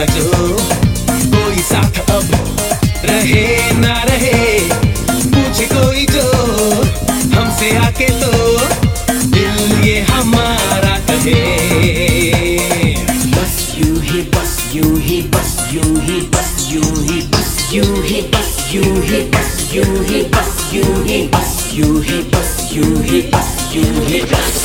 जो कोई साथ अब रहे ना रहे, पूछे कोई जो हमसे आके तो दिल ये हमारा कहे। बस यूं ही बस यूं ही बस यूं ही बस यूं ही बस यूं ही बस यूं ही बस यूं ही बस यूं ही बस यूं ही बस यूं ही बस यूं ही बस।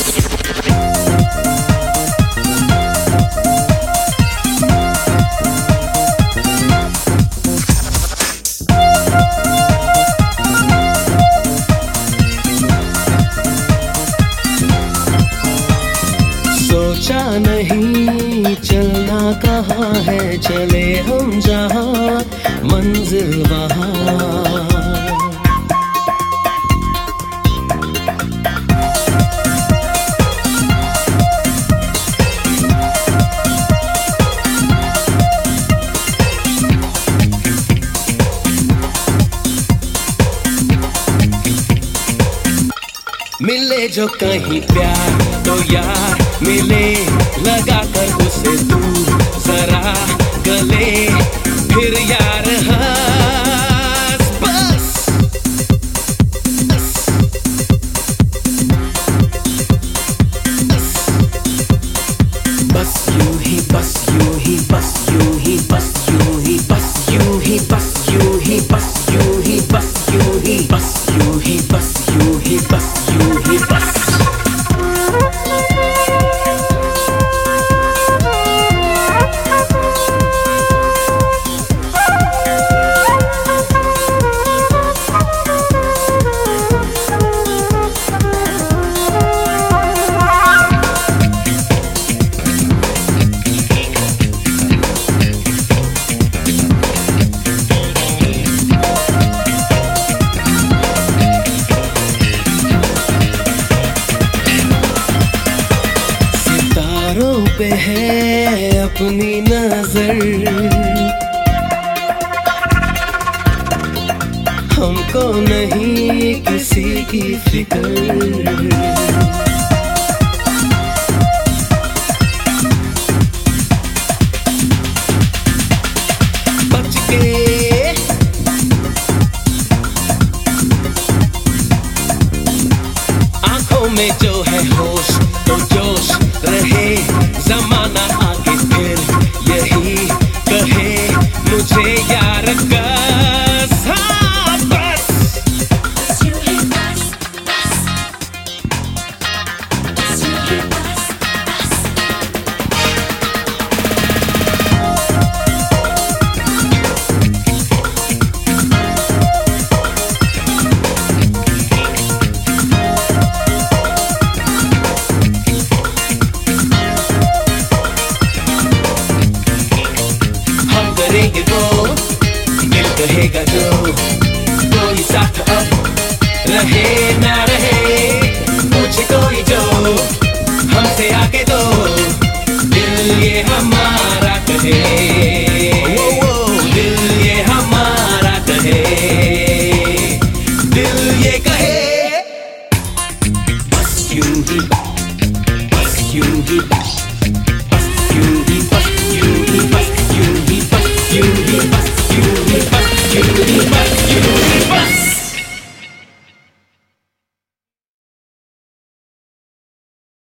सोचा नहीं चलना कहाँ है, चले हम जहाँ मंजिल वहाँ। मिले जो कहीं प्यार तो यार मिले, लगा कर उसे तू जरा गले, फिर यार हंस बस बस यूं ही बस यूं ही बस यूं ही बस यूं ही बस यूं ही बस यूं ही बस यूं ही बस यूं ही बस यूं ही बस यूं ही बस यूं ही बस। पे है अपनी नजर, हमको नहीं किसी की फिक्र। बच के आंखों में जो है होश तो जोश रहे, जमाना आगे फिर यही कहे मुझे यार कस। हाँ बस करेंगे वो दिल कहेगा जो कोई साथ अब रहे ना रहे, पूछे कोई जो हमसे आके तो दिल ये हमारा कहे। दिल ये हमारा कहे, दिल ये कहे बस यूं ही बस यूं ही